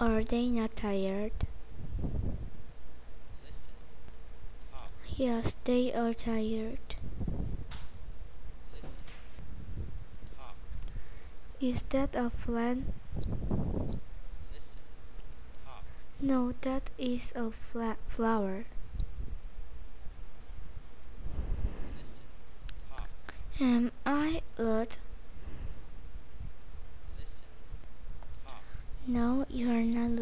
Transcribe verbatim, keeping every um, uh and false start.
Are they not tired? Listen. Talk. Yes, they are tired. Listen. Talk. Is that a plant? Listen. Talk. No, that is a fla- flower. Listen. Talk. Am I loud? Listen. Talk. No, you are not